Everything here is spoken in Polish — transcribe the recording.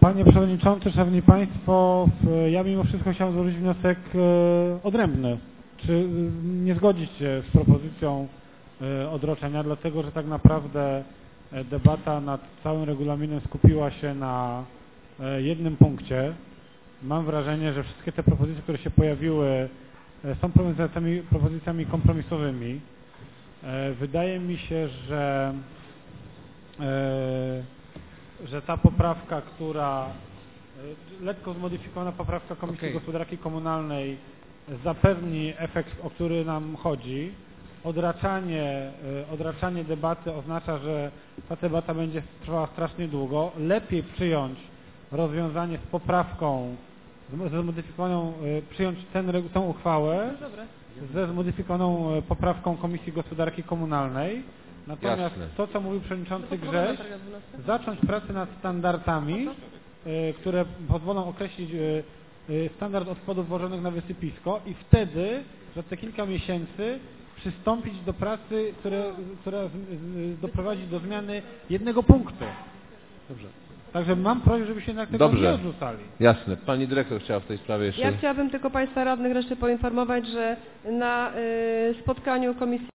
Panie Przewodniczący, Szanowni Państwo, ja mimo wszystko chciałem złożyć wniosek odrębny. Czy nie zgodzić się z propozycją odroczenia, dlatego że tak naprawdę debata nad całym regulaminem skupiła się na jednym punkcie. Mam wrażenie, że wszystkie te propozycje, które się pojawiły, są propozycjami kompromisowymi. Wydaje mi się, że ta poprawka, która lekko zmodyfikowana poprawka Komisji Gospodarki Komunalnej zapewni efekt, o który nam chodzi. Odraczanie debaty oznacza, że ta debata będzie trwała strasznie długo. Lepiej przyjąć rozwiązanie z poprawką, ze zmodyfikowaną, przyjąć tę uchwałę ze zmodyfikowaną poprawką Komisji Gospodarki Komunalnej. Natomiast to, co mówił przewodniczący Grześ, zacząć pracę nad standardami, które pozwolą określić standard odpadów włożonych na wysypisko i wtedy, za te kilka miesięcy, przystąpić do pracy, która doprowadzi do zmiany jednego punktu. Dobrze. Także mam prośbę, żebyście jednak tego nie odrzucali. Jasne. Pani dyrektor chciała w tej sprawie jeszcze... Ja chciałabym tylko Państwa radnych resztę poinformować, że na spotkaniu Komisji